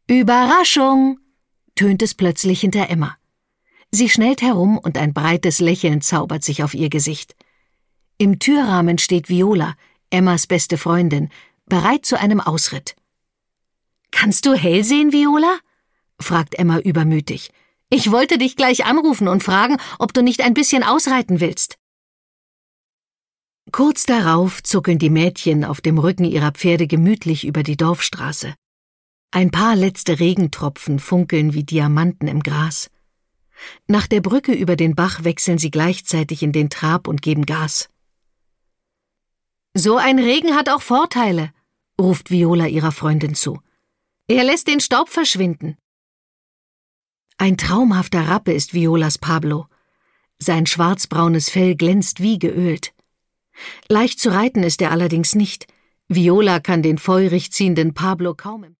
Überraschung, tönt es plötzlich hinter Emma. Sie schnellt herum und ein breites Lächeln zaubert sich auf ihr Gesicht. Im Türrahmen steht Viola, Emmas beste Freundin, bereit zu einem Ausritt. »Kannst du hell sehen, Viola?« fragt Emma übermütig. »Ich wollte dich gleich anrufen und fragen, ob du nicht ein bisschen ausreiten willst.« Kurz darauf zuckeln die Mädchen auf dem Rücken ihrer Pferde gemütlich über die Dorfstraße. Ein paar letzte Regentropfen funkeln wie Diamanten im Gras. Nach der Brücke über den Bach wechseln sie gleichzeitig in den Trab und geben Gas. »So ein Regen hat auch Vorteile«, ruft Viola ihrer Freundin zu. »Er lässt den Staub verschwinden.« Ein traumhafter Rappe ist Violas Pablo. Sein schwarzbraunes Fell glänzt wie geölt. Leicht zu reiten ist er allerdings nicht. Viola kann den feurig ziehenden Pablo kaum